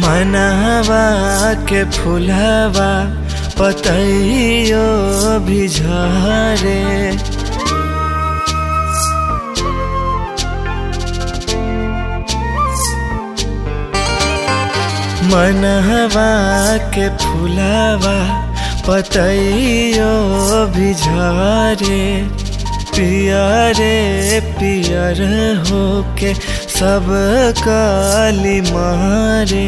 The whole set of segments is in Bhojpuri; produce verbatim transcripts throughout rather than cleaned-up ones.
मनवा के फुलवा पतइयो भी झरे। मनवा के फुलवा पतइयो भी झरे। पियरे पियर होके सब काली मारे।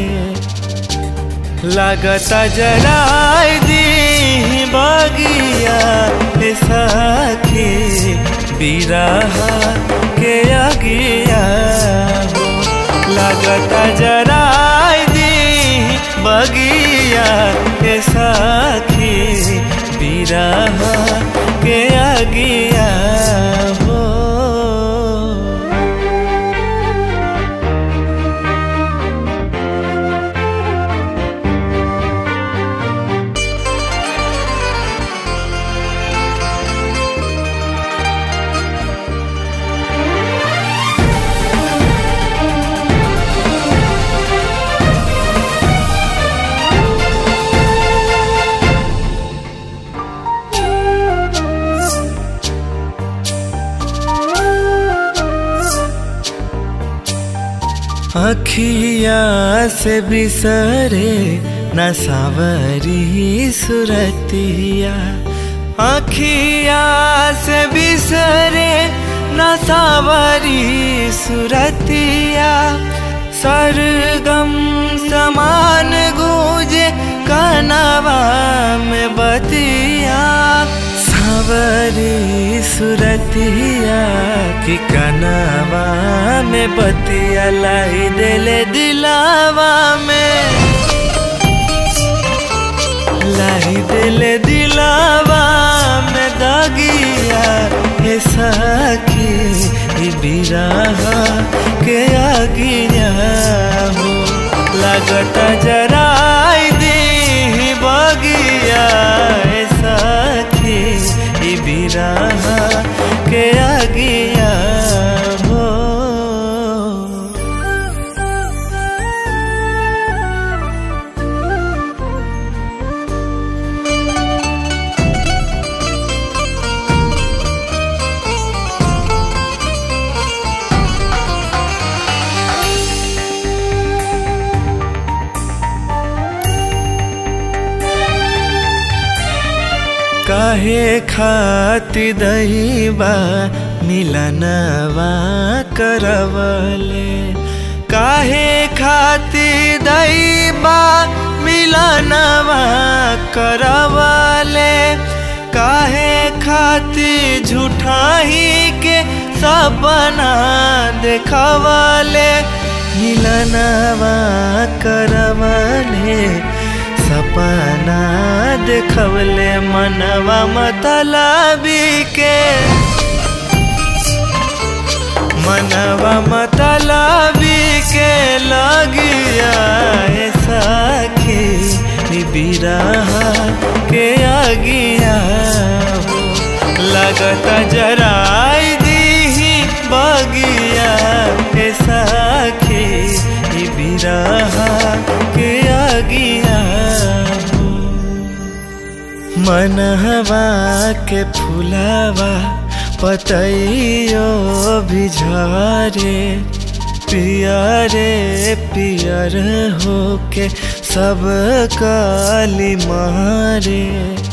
लागता जराई दी बगिया साखी बिरह के अगिया हो। लागता जराई दी बगिया साखी बिरह के अगिया हो। अखिया से बिसरे न सावरी सुरतिया। अखिया से बिसरे न सावरी सुरतिया। सरगम समान गूंजे कानवा में बतिया। सावरी सुरतिया की कानवा में बतिया। लाई दिले दिलावा में, लाई दिले दिलावा में दागिया। ये सखी बिरह के आगिया हो। लगता जराई दी बगिया सखी बिरह के आगिया हो। काहे खाती दईबा मिलनवा करवले। काहे खाती दईबा मिलनवा करवले। काहे खाती झूठाही के सपना देखवले। मिलनवा करवले सपना देखवले। मनवा मतलबी के, मनवा मतलबी के लगिया सखी बिरह के आगिया हो। लगता जराई दी बगिया सखी बिरह के आगिया हो। मनवा के फुलवा पतइयो भी झरे। पियरे पियर होके सब काली मारे।